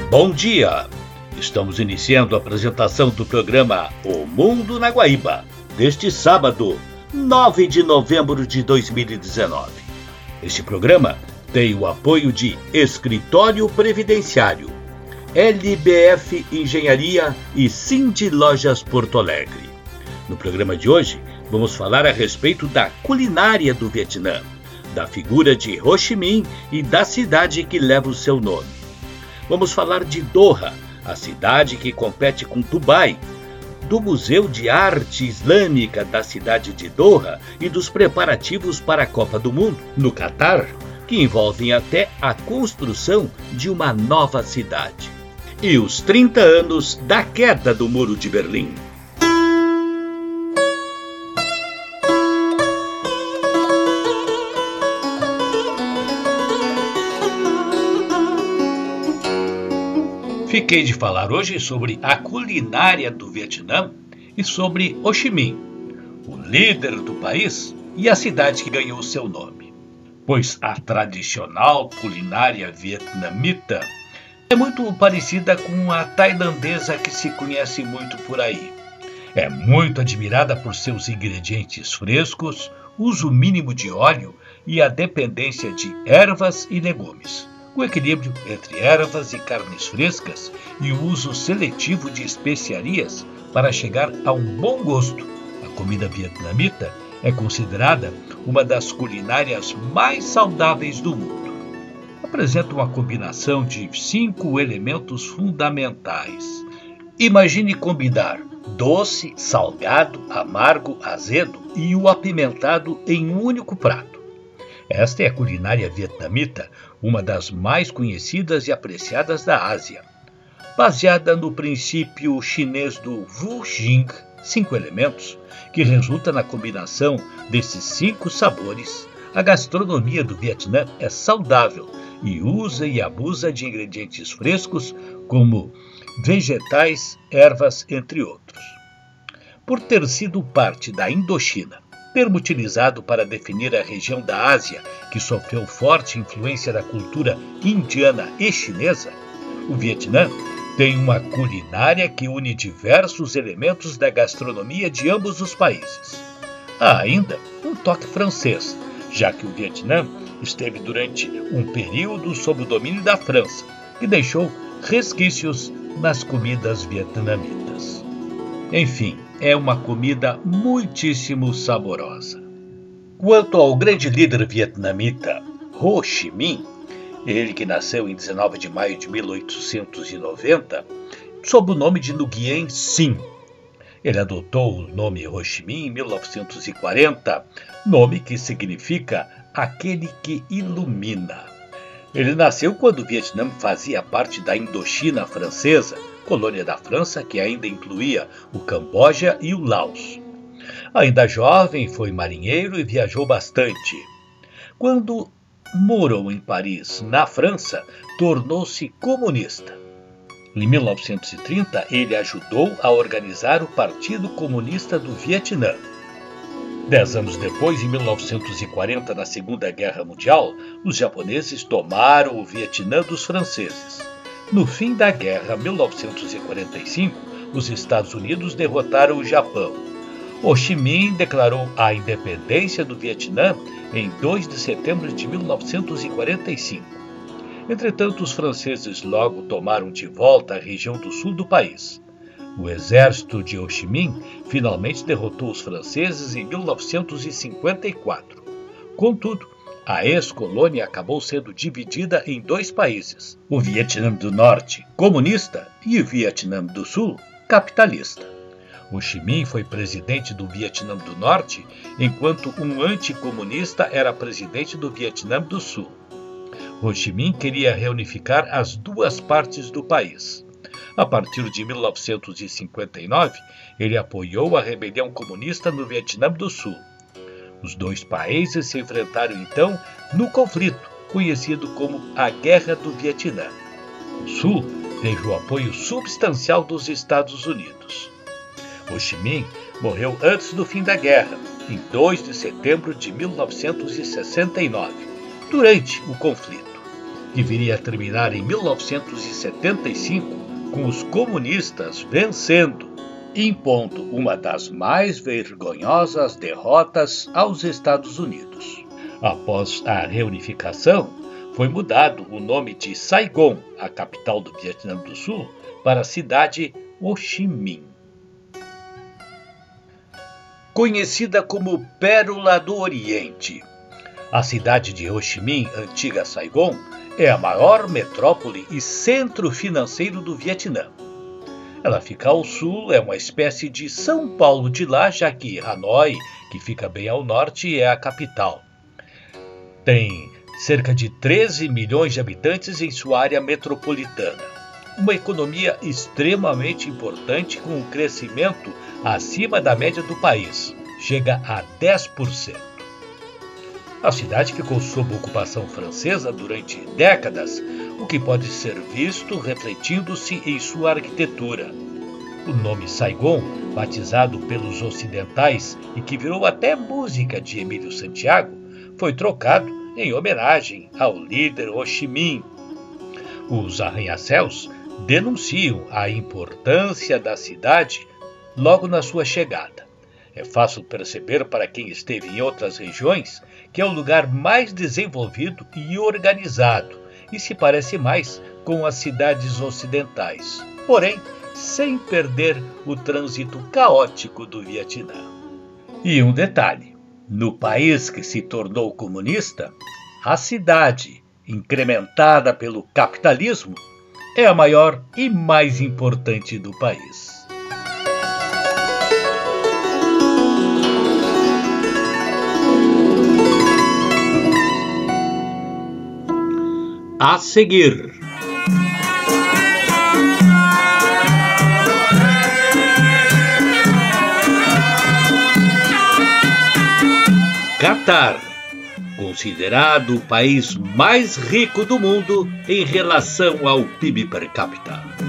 Bom dia! Estamos iniciando a apresentação do programa O Mundo na Guaíba, deste sábado, 9 de novembro de 2019. Este programa tem o apoio de Escritório Previdenciário, LBF Engenharia e Cindy Lojas Porto Alegre. No programa de hoje, vamos falar a respeito da culinária do Vietnã, da figura de Ho Chi Minh e da cidade que leva o seu nome. Vamos falar de Doha, a cidade que compete com Dubai, do Museu de Arte Islâmica da cidade de Doha e dos preparativos para a Copa do Mundo, no Catar, que envolvem até a construção de uma nova cidade. E os 30 anos da queda do Muro de Berlim. Fiquei de falar hoje sobre a culinária do Vietnã e sobre Ho Chi Minh, o líder do país e a cidade que ganhou seu nome. Pois a tradicional culinária vietnamita é muito parecida com a tailandesa que se conhece muito por aí. É muito admirada por seus ingredientes frescos, uso mínimo de óleo e a dependência de ervas e legumes. O equilíbrio entre ervas e carnes frescas e o uso seletivo de especiarias para chegar a um bom gosto. A comida vietnamita é considerada uma das culinárias mais saudáveis do mundo. Apresenta uma combinação de 5 elementos fundamentais. Imagine combinar doce, salgado, amargo, azedo e o apimentado em um único prato. Esta é a culinária vietnamita, uma das mais conhecidas e apreciadas da Ásia. Baseada no princípio chinês do Wu Jing, 5 elementos, que resulta na combinação desses 5 sabores, a gastronomia do Vietnã é saudável e usa e abusa de ingredientes frescos como vegetais, ervas, entre outros. Por ter sido parte da Indochina, termo utilizado para definir a região da Ásia que sofreu forte influência da cultura indiana e chinesa, o Vietnã tem uma culinária que une diversos elementos da gastronomia de ambos os países. Há ainda um toque francês, já que o Vietnã esteve durante um período sob o domínio da França, que deixou resquícios nas comidas vietnamitas. Enfim, é uma comida muitíssimo saborosa. Quanto ao grande líder vietnamita Ho Chi Minh, ele que nasceu em 19 de maio de 1890, sob o nome de Nguyen Sinh. Ele adotou o nome Ho Chi Minh em 1940, nome que significa aquele que ilumina. Ele nasceu quando o Vietnã fazia parte da Indochina francesa, colônia da França que ainda incluía o Camboja e o Laos. Ainda jovem, foi marinheiro e viajou bastante. Quando morou em Paris, na França, tornou-se comunista. Em 1930, ele ajudou a organizar o Partido Comunista do Vietnã. 10 anos depois, em 1940, na Segunda Guerra Mundial, os japoneses tomaram o Vietnã dos franceses. No fim da guerra, 1945, os Estados Unidos derrotaram o Japão. Ho Chi Minh declarou a independência do Vietnã em 2 de setembro de 1945. Entretanto, os franceses logo tomaram de volta a região do sul do país. O exército de Ho Chi Minh finalmente derrotou os franceses em 1954. Contudo, a ex-colônia acabou sendo dividida em 2 países, o Vietnã do Norte, comunista, e o Vietnã do Sul, capitalista. Ho Chi Minh foi presidente do Vietnã do Norte, enquanto um anticomunista era presidente do Vietnã do Sul. Ho Chi Minh queria reunificar as 2 partes do país. A partir de 1959, ele apoiou a rebelião comunista no Vietnã do Sul. Os 2 países se enfrentaram então no conflito, conhecido como a Guerra do Vietnã. O Sul teve o apoio substancial dos Estados Unidos. Ho Chi Minh morreu antes do fim da guerra, em 2 de setembro de 1969, durante o conflito. que viria a terminar em 1975 com os comunistas vencendo, impondo uma das mais vergonhosas derrotas aos Estados Unidos. Após a reunificação, foi mudado o nome de Saigon, a capital do Vietnã do Sul, para a cidade Ho Chi Minh. Conhecida como Pérola do Oriente, a cidade de Ho Chi Minh, antiga Saigon, é a maior metrópole e centro financeiro do Vietnã. Ela fica ao sul, é uma espécie de São Paulo de lá, já que Hanoi, que fica bem ao norte, é a capital. Tem cerca de 13 milhões de habitantes em sua área metropolitana. Uma economia extremamente importante com um crescimento acima da média do país, chega a 10%. A cidade ficou sob ocupação francesa durante décadas, o que pode ser visto refletindo-se em sua arquitetura. O nome Saigon, batizado pelos ocidentais e que virou até música de Emílio Santiago, foi trocado em homenagem ao líder Ho Chi Minh. Os arranha-céus denunciam a importância da cidade logo na sua chegada. É fácil perceber para quem esteve em outras regiões que é o lugar mais desenvolvido e organizado e se parece mais com as cidades ocidentais, porém sem perder o trânsito caótico do Vietnã. E um detalhe: no país que se tornou comunista, a cidade, incrementada pelo capitalismo, é a maior e mais importante do país. A seguir, Catar, considerado o país mais rico do mundo em relação ao PIB per capita.